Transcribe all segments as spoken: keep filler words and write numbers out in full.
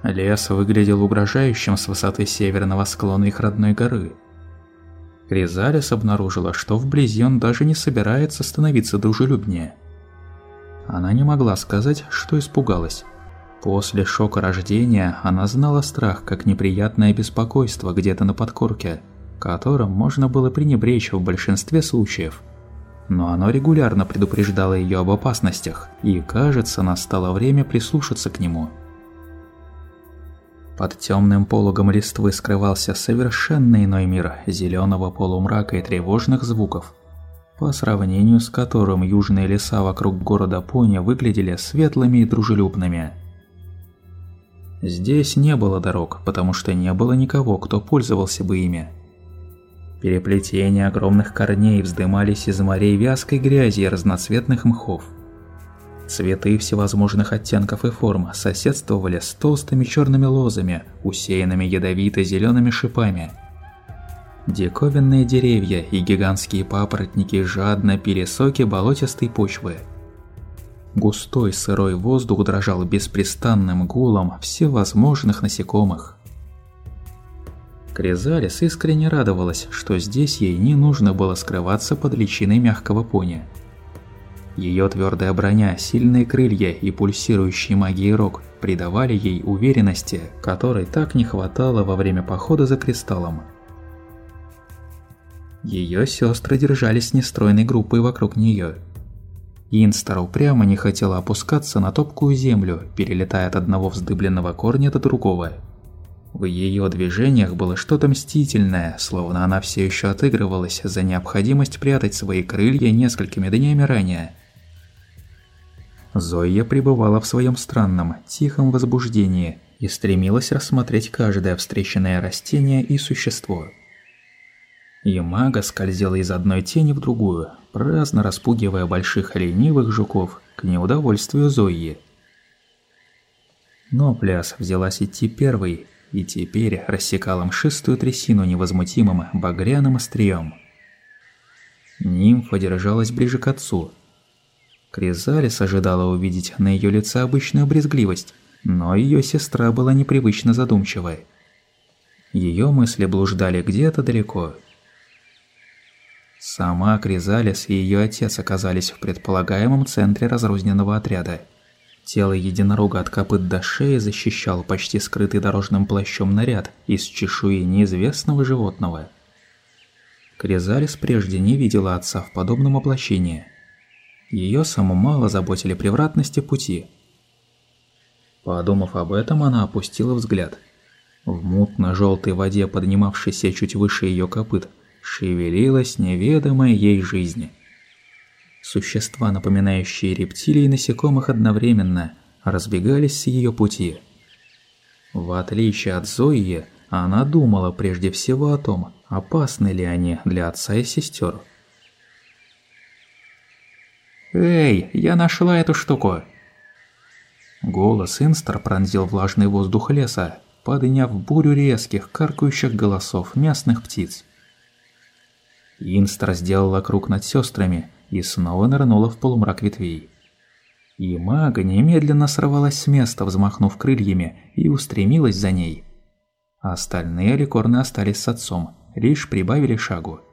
Лес выглядел угрожающим с высоты северного склона их родной горы. Кризалис обнаружила, что вблизи он даже не собирается становиться дружелюбнее. Она не могла сказать, что испугалась. После шока рождения она знала страх как неприятное беспокойство где-то на подкорке, которым можно было пренебречь в большинстве случаев. Но оно регулярно предупреждало ее об опасностях, и, кажется, настало время прислушаться к нему. Под темным пологом листвы скрывался совершенно иной мир зеленого полумрака и тревожных звуков, по сравнению с которым южные леса вокруг города Пони выглядели светлыми и дружелюбными. Здесь не было дорог, потому что не было никого, кто пользовался бы ими. Переплетения огромных корней вздымались из морей вязкой грязи и разноцветных мхов. Цветы всевозможных оттенков и форм соседствовали с толстыми черными лозами, усеянными ядовито-зелеными шипами. Диковинные деревья и гигантские папоротники жадно пили соки болотистой почвы. Густой сырой воздух дрожал беспрестанным гулом всевозможных насекомых. Кризалис искренне радовалась, что здесь ей не нужно было скрываться под личиной мягкого пони. Ее твердая броня, сильные крылья и пульсирующие магией рог придавали ей уверенности, которой так не хватало во время похода за кристаллом. Ее сестры держались нестройной группой вокруг нее. Инстар упрямо не хотела опускаться на топкую землю, перелетая от одного вздыбленного корня до другого. В ее движениях было что-то мстительное, словно она все еще отыгрывалась за необходимость прятать свои крылья несколькими днями ранее. Зоя пребывала в своем странном, тихом возбуждении и стремилась рассмотреть каждое встреченное растение и существо. Ямага скользила из одной тени в другую, праздно распугивая больших ленивых жуков к неудовольствию Зои. Но Пляс взялась идти первой и теперь рассекала мшистую трясину невозмутимым багряным острием. Нимфа держалась ближе к отцу. Кризалис ожидала увидеть на ее лице обычную брезгливость, но ее сестра была непривычно задумчивой. Ее мысли блуждали где-то далеко. Сама Кризалис и ее отец оказались в предполагаемом центре разрозненного отряда. Тело единорога от копыт до шеи защищал почти скрытый дорожным плащом наряд из чешуи неизвестного животного. Кризалис прежде не видела отца в подобном облачении. Ее саму мало заботили превратности пути. Подумав об этом, она опустила взгляд. В мутно-желтой воде, поднимавшейся чуть выше ее копыт, шевелилась неведомая ей жизнь. Существа, напоминающие рептилий и насекомых одновременно, разбегались с ее пути. В отличие от Зои, она думала прежде всего о том, опасны ли они для отца и сестер. «Эй, я нашла эту штуку!» Голос Инстар пронзил влажный воздух леса, подняв бурю резких, каркающих голосов местных птиц. Инстар сделала круг над сестрами и снова нырнула в полумрак ветвей. И мага немедленно сорвалась с места, взмахнув крыльями, и устремилась за ней. Остальные ликорны остались с отцом, лишь прибавили шагу.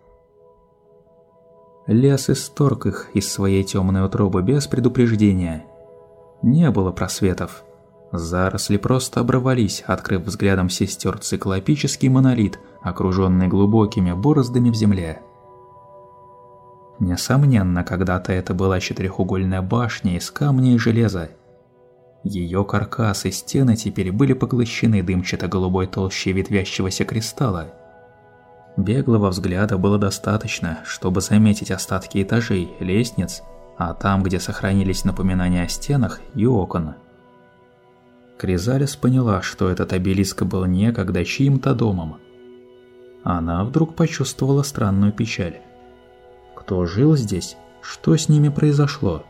Лес исторг их из своей темной утробы без предупреждения. Не было просветов. Заросли просто оборвались, открыв взглядом сестер циклопический монолит, окруженный глубокими бороздами в земле. Несомненно, когда-то это была четырехугольная башня из камня и железа. Ее каркас и стены теперь были поглощены дымчато-голубой толщей ветвящегося кристалла. Беглого взгляда было достаточно, чтобы заметить остатки этажей, лестниц, а там, где сохранились напоминания о стенах, и окон. Кризалис поняла, что этот обелиск был некогда чьим-то домом. Она вдруг почувствовала странную печаль. Кто жил здесь? Что с ними произошло?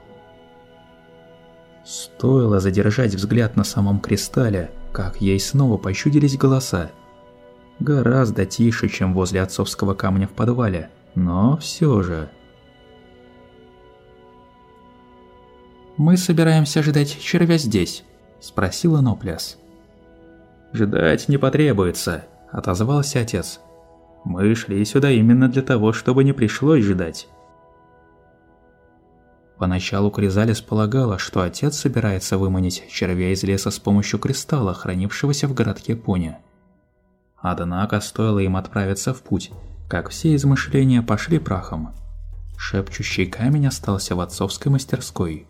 Стоило задержать взгляд на самом кристалле, как ей снова почудились голоса. Гораздо тише, чем возле отцовского камня в подвале, но все же. «Мы собираемся ждать червя здесь?» – спросила Ноплес. «Ждать не потребуется», – отозвался отец. «Мы шли сюда именно для того, чтобы не пришлось ждать». Поначалу Кризалис полагала, что отец собирается выманить червя из леса с помощью кристалла, хранившегося в городке Пони. Однако стоило им отправиться в путь, как все измышления пошли прахом. Шепчущий камень остался в отцовской мастерской.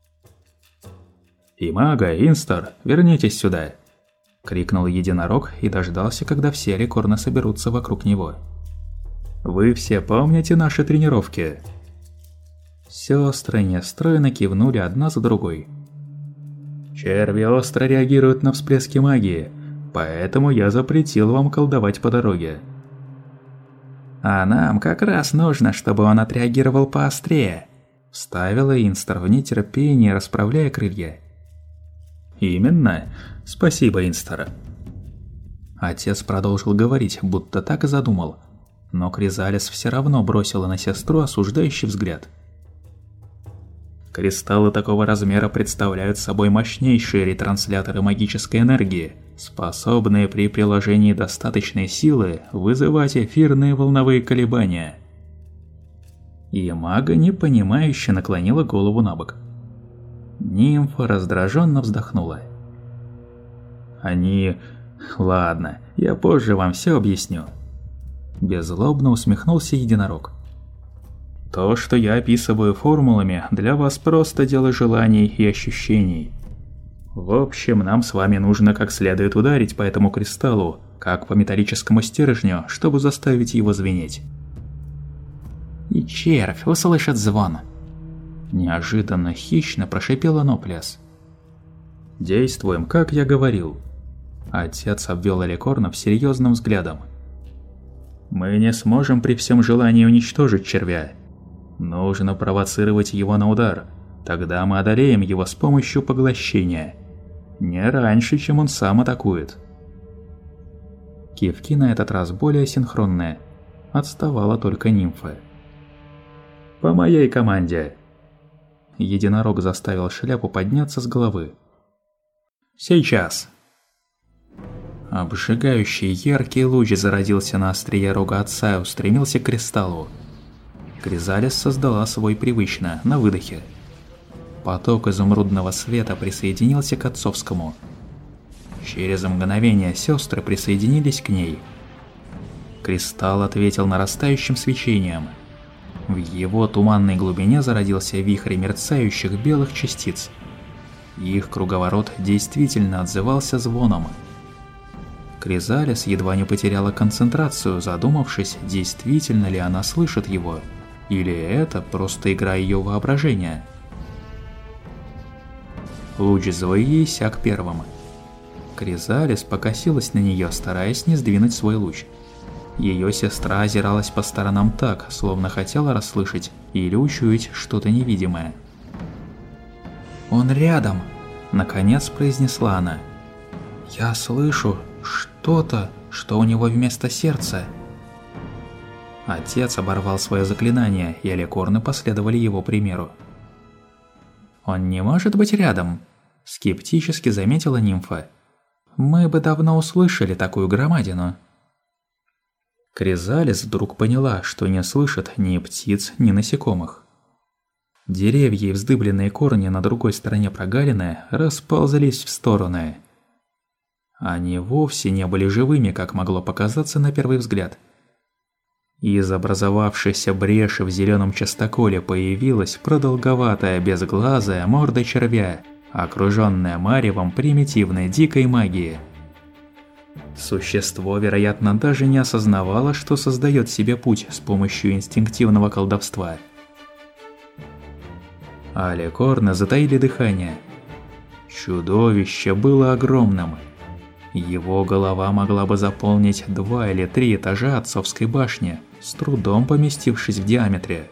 «Имага, Инстар, вернитесь сюда!» – крикнул единорог и дождался, когда все Аликорны соберутся вокруг него. «Вы все помните наши тренировки?» Сестры нестройно кивнули одна за другой. «Черви остро реагируют на всплески магии, поэтому я запретил вам колдовать по дороге». «А нам как раз нужно, чтобы он отреагировал поострее», – вставила Инстар в нетерпении, расправляя крылья. «Именно. Спасибо, Инстар». Отец продолжил говорить, будто так и задумал, но Кризалис все равно бросила на сестру осуждающий взгляд. Кристаллы такого размера представляют собой мощнейшие ретрансляторы магической энергии, способные при приложении достаточной силы вызывать эфирные волновые колебания. И мага непонимающе наклонила голову на бок. Нимфа раздраженно вздохнула. «Они... Ладно, я позже вам все объясню». Беззлобно усмехнулся единорог. То, что я описываю формулами, для вас просто дело желаний и ощущений. В общем, нам с вами нужно как следует ударить по этому кристаллу, как по металлическому стержню, чтобы заставить его звенеть. И червь услышит звон. Неожиданно хищно прошипела Ноплес. Действуем, как я говорил. Отец обвел Аликорнов серьезным взглядом. Мы не сможем при всем желании уничтожить червя. Нужно провоцировать его на удар, тогда мы одолеем его с помощью поглощения. Не раньше, чем он сам атакует. Кивки на этот раз более синхронные. Отставала только нимфа. «По моей команде!» Единорог заставил шляпу подняться с головы. «Сейчас!» Обжигающий яркий луч зародился на острие рога отца и устремился к кристаллу. Кризалис создала свой привычно, на выдохе. Поток изумрудного света присоединился к отцовскому. Через мгновение сестры присоединились к ней. Кристалл ответил нарастающим свечением. В его туманной глубине зародился вихрь мерцающих белых частиц. Их круговорот действительно отзывался звоном. Кризалис едва не потеряла концентрацию, задумавшись, действительно ли она слышит его. Или это просто игра ее воображения? Луч Зои иссяк первым. Кризалис покосилась на нее, стараясь не сдвинуть свой луч. Ее сестра озиралась по сторонам так, словно хотела расслышать или учуять что-то невидимое. «Он рядом!» – наконец произнесла она. «Я слышу что-то, что у него вместо сердца». Отец оборвал свое заклинание, и Аликорны последовали его примеру. «Он не может быть рядом», – скептически заметила нимфа. «Мы бы давно услышали такую громадину». Кризалис вдруг поняла, что не слышит ни птиц, ни насекомых. Деревья и вздыбленные корни на другой стороне прогалины расползлись в стороны. Они вовсе не были живыми, как могло показаться на первый взгляд. Из образовавшейся бреши в зеленом частоколе появилась продолговатая безглазая морда червя, окруженная маревом примитивной дикой магии. Существо, вероятно, даже не осознавало, что создает себе путь с помощью инстинктивного колдовства. Аликорны затаили дыхание. Чудовище было огромным. Его голова могла бы заполнить два или три этажа отцовской башни, с трудом поместившись в диаметре.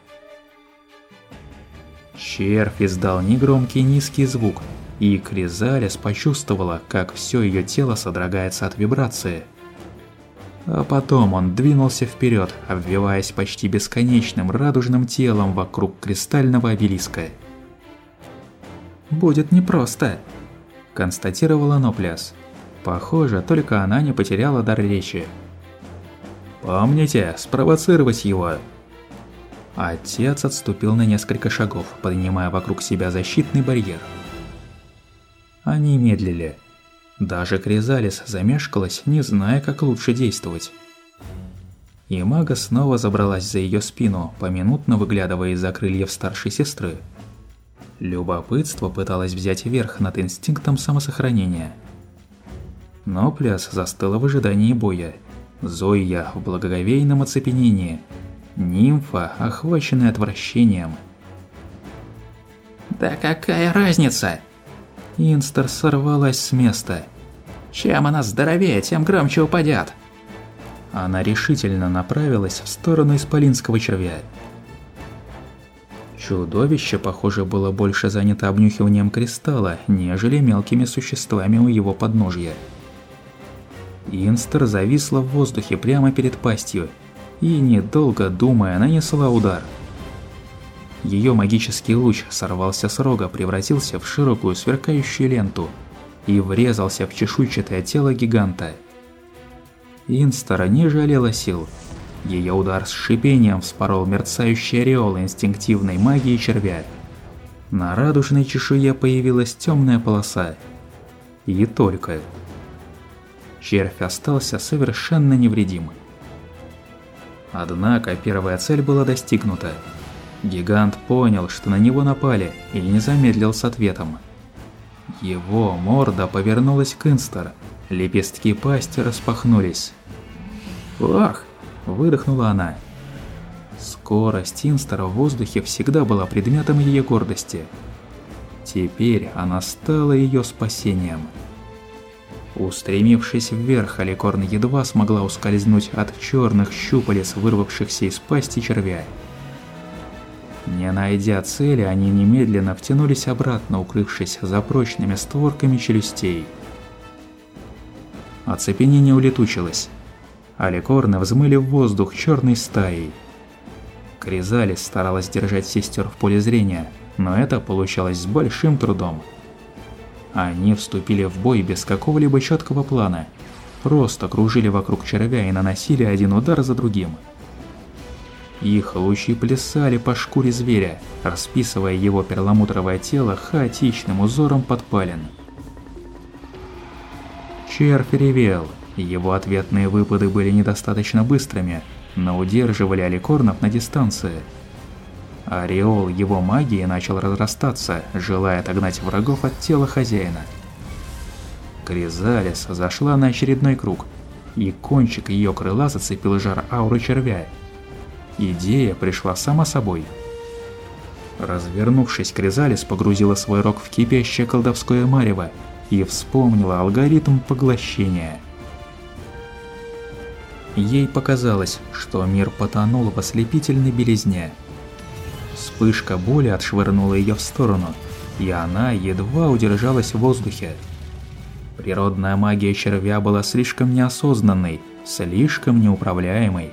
Червь издал негромкий низкий звук, и Кризалис почувствовала, как все ее тело содрогается от вибрации. А потом он двинулся вперед, обвиваясь почти бесконечным радужным телом вокруг кристального обелиска. «Будет непросто», – констатировала Ноплес. Похоже, только она не потеряла дар речи. «Помните, спровоцировать его!» Отец отступил на несколько шагов, поднимая вокруг себя защитный барьер. Они медлили. Даже Кризалис замешкалась, не зная, как лучше действовать. И мага снова забралась за ее спину, поминутно выглядывая из-за крыльев старшей сестры. Любопытство пыталось взять верх над инстинктом самосохранения. Но пляс застыла в ожидании боя. Зоя в благоговейном оцепенении. Нимфа, охваченная отвращением. «Да какая разница?» Инстер сорвалась с места. «Чем она здоровее, тем громче упадет!» Она решительно направилась в сторону исполинского червя. Чудовище, похоже, было больше занято обнюхиванием кристалла, нежели мелкими существами у его подножья. Инстер зависла в воздухе прямо перед пастью и, недолго думая, нанесла удар. Ее магический луч сорвался с рога, превратился в широкую сверкающую ленту и врезался в чешуйчатое тело гиганта. Инстер не жалела сил. Ее удар с шипением вспорол мерцающий ореол инстинктивной магии червя. На радужной чешуе появилась темная полоса. И только. Червь остался совершенно невредим. Однако первая цель была достигнута. Гигант понял, что на него напали, и не замедлил с ответом. Его морда повернулась к Инстер, лепестки пасти распахнулись. «Ох!» – выдохнула она. Скорость Инстера в воздухе всегда была предметом ее гордости. Теперь она стала ее спасением. Устремившись вверх, Аликорн едва смогла ускользнуть от черных щупалец, вырвавшихся из пасти червя. Не найдя цели, они немедленно втянулись обратно, укрывшись за прочными створками челюстей. Оцепенение улетучилось. Аликорны взмыли в воздух черной стаей. Кризалис старалась держать сестер в поле зрения, но это получалось с большим трудом. Они вступили в бой без какого-либо четкого плана, просто кружили вокруг червя и наносили один удар за другим. Их лучи плясали по шкуре зверя, расписывая его перламутровое тело хаотичным узором подпалин. Червь ревел, его ответные выпады были недостаточно быстрыми, но удерживали аликорнов на дистанции. Ореол его магии начал разрастаться, желая отогнать врагов от тела хозяина. Кризалис зашла на очередной круг, и кончик ее крыла зацепил жар ауры червя. Идея пришла сама собой. Развернувшись, Кризалис погрузила свой рог в кипящее колдовское марево и вспомнила алгоритм поглощения. Ей показалось, что мир потонул в ослепительной белизне. Вспышка боли отшвырнула ее в сторону, и она едва удержалась в воздухе. Природная магия червя была слишком неосознанной, слишком неуправляемой.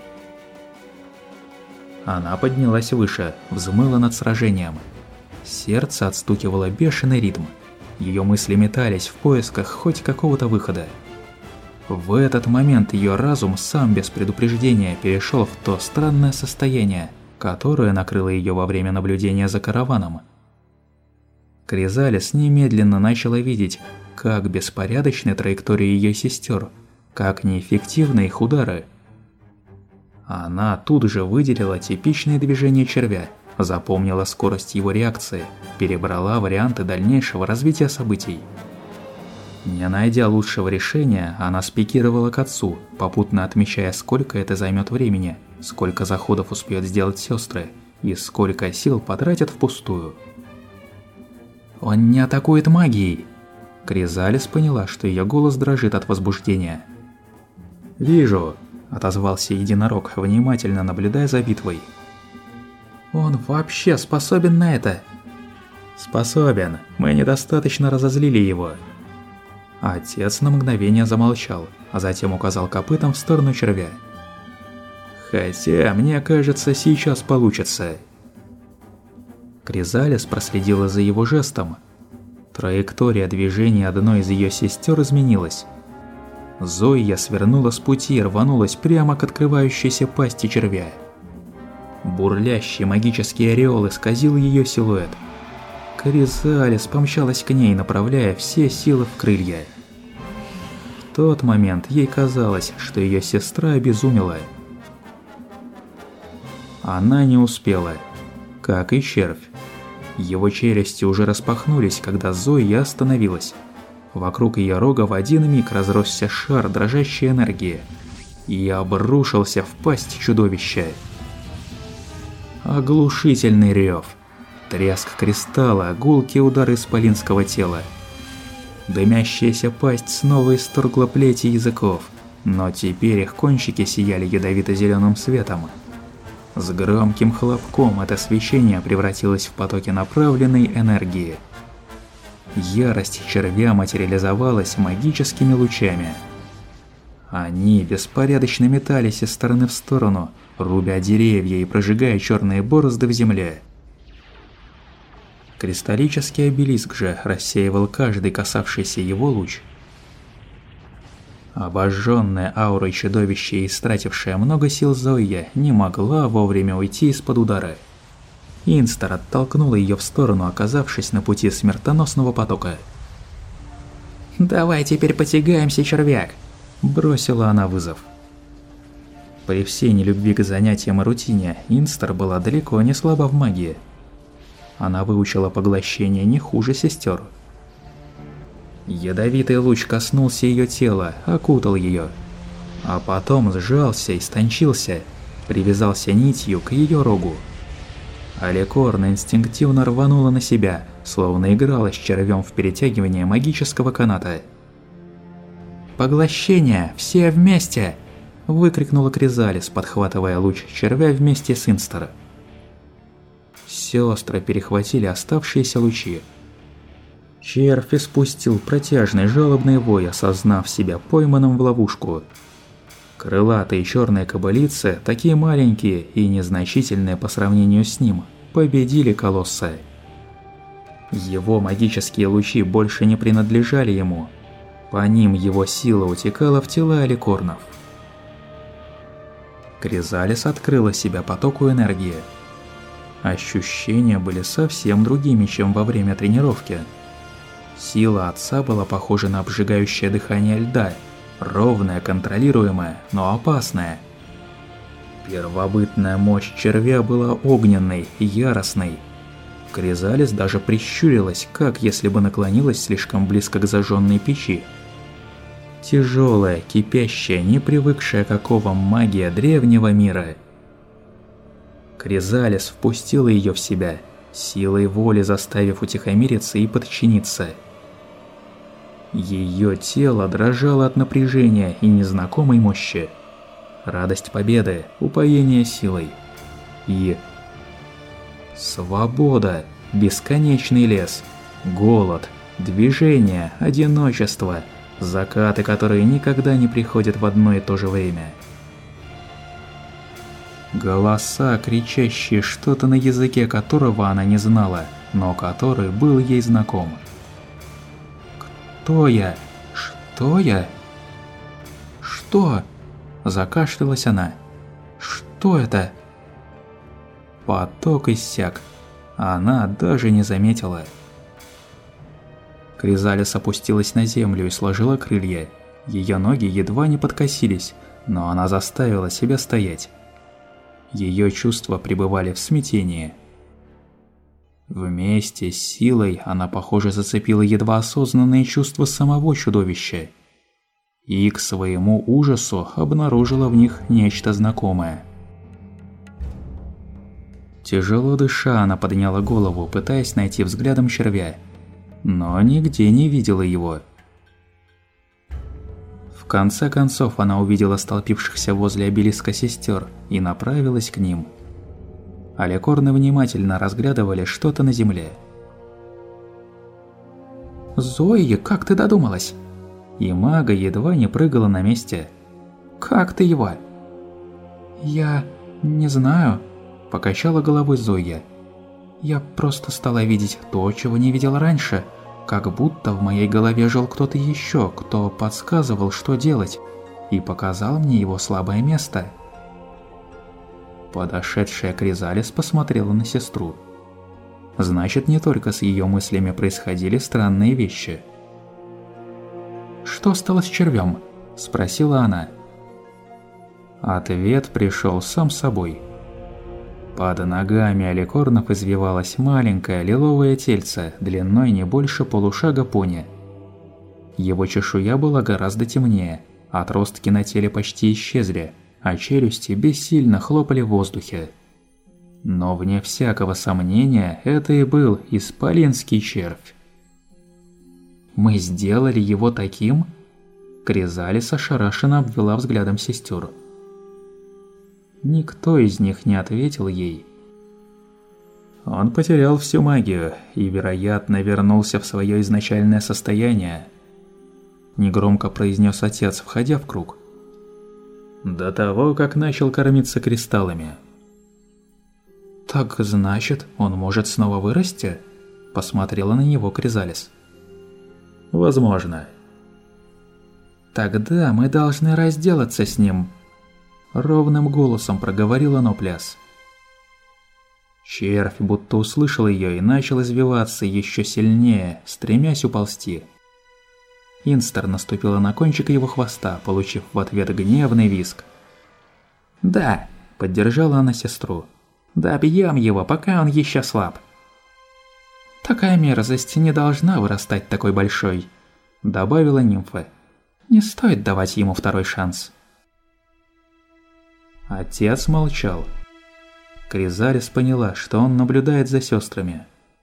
Она поднялась выше, взмыла над сражением. Сердце отстукивало бешеный ритм. Ее мысли метались в поисках хоть какого-то выхода. В этот момент ее разум сам без предупреждения перешел в то странное состояние, которое накрыло ее во время наблюдения за караваном. Кризалис немедленно начала видеть, как беспорядочны траектории ее сестер, как неэффективны их удары. Она тут же выделила типичные движения червя, запомнила скорость его реакции, перебрала варианты дальнейшего развития событий. Не найдя лучшего решения, она спикировала к отцу, попутно отмечая, сколько это займет времени, сколько заходов успеют сделать сестры и сколько сил потратят впустую. «Он не атакует магией!» Кризалис поняла, что ее голос дрожит от возбуждения. «Вижу!» – отозвался единорог, внимательно наблюдая за битвой. «Он вообще способен на это?» «Способен. Мы недостаточно разозлили его». Отец на мгновение замолчал, а затем указал копытом в сторону червя. «Хотя, мне кажется, сейчас получится». Кризалис проследила за его жестом. Траектория движения одной из ее сестер изменилась. Зоя свернула с пути и рванулась прямо к открывающейся пасти червя. Бурлящий магический ореол исказил ее силуэт. Кризалис помчалась к ней, направляя все силы в крылья. В тот момент ей казалось, что ее сестра обезумела. Она не успела, как и червь. Его челюсти уже распахнулись, когда Зоя остановилась. Вокруг ее рога в один миг разросся шар дрожащей энергии и обрушился в пасть чудовища. Оглушительный рев, треск кристалла, гулкие удары исполинского тела. Дымящаяся пасть снова исторгла плети языков, но теперь их кончики сияли ядовито-зеленым светом. С громким хлопком это свечение превратилось в потоки направленной энергии. Ярость червя материализовалась магическими лучами. Они беспорядочно метались из стороны в сторону, рубя деревья и прожигая черные борозды в земле. Кристаллический обелиск же рассеивал каждый касавшийся его луч. Обожженная аурой чудовище и истратившая много сил Зоя не могла вовремя уйти из-под удара. Инстер оттолкнула ее в сторону, оказавшись на пути смертоносного потока. «Давай теперь потягаемся, червяк!» – бросила она вызов. При всей нелюбви к занятиям и рутине, Инстер была далеко не слаба в магии. Она выучила поглощение не хуже сестер. Ядовитый луч коснулся ее тела, окутал ее, а потом сжался, истончился, привязался нитью к ее рогу. Аликорн инстинктивно рванула на себя, словно играла с червем в перетягивание магического каната. «Поглощение! Все вместе!» – выкрикнула Кризалис, подхватывая луч червя вместе с Инстер. Сестры перехватили оставшиеся лучи. Червь испустил протяжный жалобный вой, осознав себя пойманным в ловушку. Крылатые черные кобылицы, такие маленькие и незначительные по сравнению с ним, победили колосса. Его магические лучи больше не принадлежали ему. По ним его сила утекала в тела аликорнов. Кризалис открыла себя потоку энергии. Ощущения были совсем другими, чем во время тренировки. Сила отца была похожа на обжигающее дыхание льда, ровная, контролируемая, но опасная. Первобытная мощь червя была огненной, яростной. Кризалис даже прищурилась, как если бы наклонилась слишком близко к зажженной печи. Тяжелая, кипящая, не привыкшая к оковам магия древнего мира. Кризалис впустила ее в себя, силой воли заставив утихомириться и подчиниться. Ее тело дрожало от напряжения и незнакомой мощи. Радость победы, упоение силой. И... свобода, бесконечный лес, голод, движение, одиночество, закаты, которые никогда не приходят в одно и то же время. Голоса, кричащие что-то на языке которого она не знала, но который был ей знаком. «Кто я? Что я? Что?» – закашлялась она. «Что это?» Поток иссяк. Она даже не заметила. Кризалис опустилась на землю и сложила крылья. Ее ноги едва не подкосились, но она заставила себя стоять. Ее чувства пребывали в смятении. Вместе с силой она, похоже, зацепила едва осознанные чувства самого чудовища. И к своему ужасу обнаружила в них нечто знакомое. Тяжело дыша, она подняла голову, пытаясь найти взглядом червя, но нигде не видела его. В конце концов она увидела столпившихся возле обелиска сестер и направилась к ним. Аликорны внимательно разглядывали что-то на земле. «Зои, как ты додумалась?» И мага едва не прыгала на месте. «Как ты его?» «Я не знаю», – покачала головой Зоя. «Я просто стала видеть то, чего не видела раньше. Как будто в моей голове жил кто-то еще, кто подсказывал, что делать, и показал мне его слабое место. Подошедшая Кризалис посмотрела на сестру. Значит, не только с ее мыслями происходили странные вещи. «Что стало с червем?» – спросила она. Ответ пришел сам собой. Под ногами Аликорнов извивалось маленькое лиловое тельце, длиной не больше полушага пони. Его чешуя была гораздо темнее, отростки на теле почти исчезли, а челюсти бессильно хлопали в воздухе. Но вне всякого сомнения, это и был исполинский червь. «Мы сделали его таким?» Кризалис ошарашенно обвела взглядом сестер. Никто из них не ответил ей. Он потерял всю магию и, вероятно, вернулся в свое изначальное состояние. Негромко произнес отец, входя в круг. До того, как начал кормиться кристаллами. «Так значит, он может снова вырасти?» Посмотрела на него Кризалис. «Возможно». «Тогда мы должны разделаться с ним», — ровным голосом проговорила Ноплес. Червь будто услышал ее и начал извиваться еще сильнее, стремясь уползти. Инстер наступила на кончик его хвоста, получив в ответ гневный визг. «Да», — поддержала она сестру, — «добьем его, пока он еще слаб». «Такая мерзость не должна вырастать такой большой», — добавила нимфа. «Не стоит давать ему второй шанс». Отец молчал. Кризалис поняла, что он наблюдает за сестрами.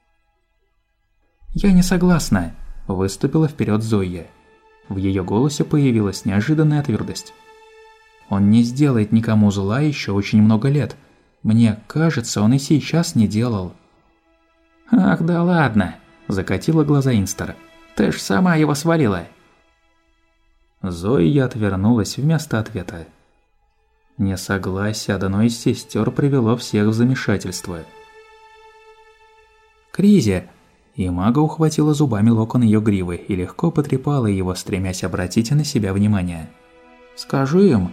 «Я не согласна», – выступила вперед Зоя. В ее голосе появилась неожиданная твердость. «Он не сделает никому зла еще очень много лет. Мне кажется, он и сейчас не делал». «Ах да ладно», – закатила глаза Инстер. «Ты ж сама его свалила». Зоя отвернулась вместо ответа. Несогласие одной из сестер привело всех в замешательство. «Кризи!» И мага ухватила зубами локон ее гривы и легко потрепала его, стремясь обратить на себя внимание. «Скажи им!»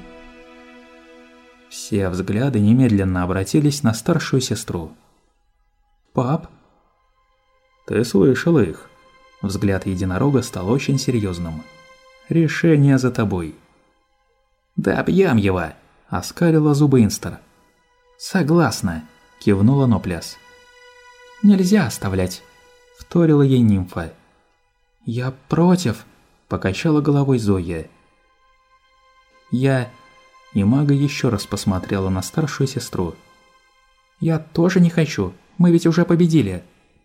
Все взгляды немедленно обратились на старшую сестру. «Пап?» «Ты слышал их?» Взгляд единорога стал очень серьезным. «Решение за тобой». «Добьем его!» – оскалила зубы Инстер. «Согласна», – кивнула Ноплес. «Нельзя оставлять», – вторила ей нимфа. «Я против», – покачала головой Зоя. «Я...» – и мага еще раз посмотрела на старшую сестру. «Я тоже не хочу, мы ведь уже победили».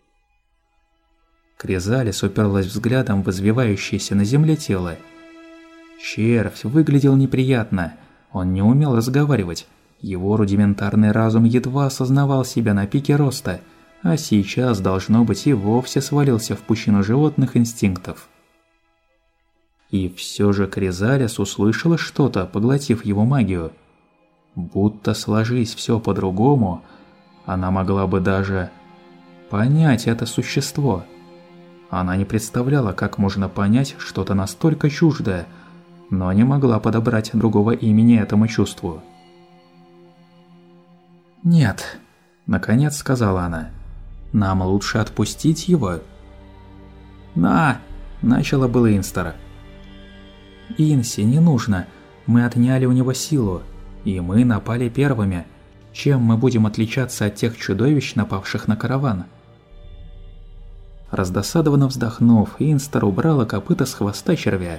Кризалис уперлась взглядом в извивающееся на земле тело. Червь выглядел неприятно, он не умел разговаривать, его рудиментарный разум едва осознавал себя на пике роста, а сейчас, должно быть, и вовсе свалился в пучину животных инстинктов. И все же Кризалис услышала что-то, поглотив его магию. Будто сложись все по-другому, она могла бы даже понять это существо. Она не представляла, как можно понять что-то настолько чуждое, но не могла подобрать другого имени этому чувству. «Нет», – наконец сказала она, – «нам лучше отпустить его». «На!» – начала было Инстер. «Инси, не нужно, мы отняли у него силу, и мы напали первыми. Чем мы будем отличаться от тех чудовищ, напавших на караван?» Раздосадованно вздохнув, Инстер убрала копыта с хвоста червя.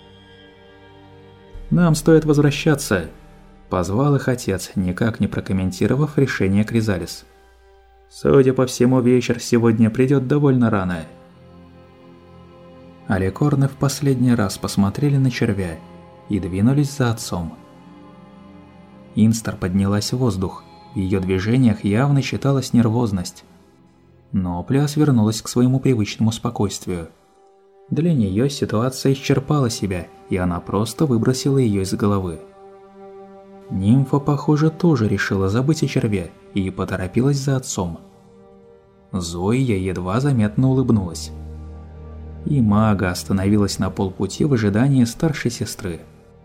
«Нам стоит возвращаться», – позвал их отец, никак не прокомментировав решение Кризалис. «Судя по всему, вечер сегодня придет довольно рано». Аликорны в последний раз посмотрели на червя и двинулись за отцом. Инстер поднялась в воздух, в ее движениях явно читалась нервозность. Но Пляс вернулась к своему привычному спокойствию. Для нее ситуация исчерпала себя, и она просто выбросила ее из головы. Нимфа, похоже, тоже решила забыть о черве и поторопилась за отцом. Зоя едва заметно улыбнулась. и Мага остановилась на полпути в ожидании старшей сестры.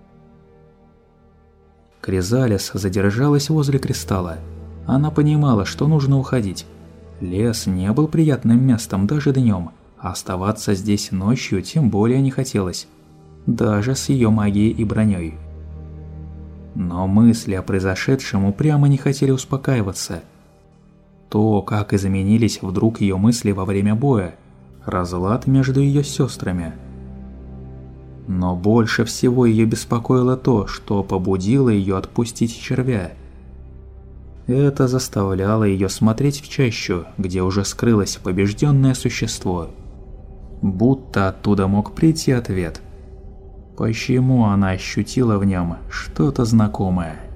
Кризалис задержалась возле кристалла. Она понимала, что нужно уходить. Лес не был приятным местом даже днем, а оставаться здесь ночью тем более не хотелось, даже с ее магией и броней. Но мысли о произошедшем упрямо не хотели успокаиваться. То, как изменились вдруг ее мысли во время боя, разлад между ее сестрами. Но больше всего ее беспокоило то, что побудило ее отпустить червя. Это заставляло ее смотреть в чащу, где уже скрылось побежденное существо. Будто оттуда мог прийти ответ. Почему она ощутила в нем что-то знакомое?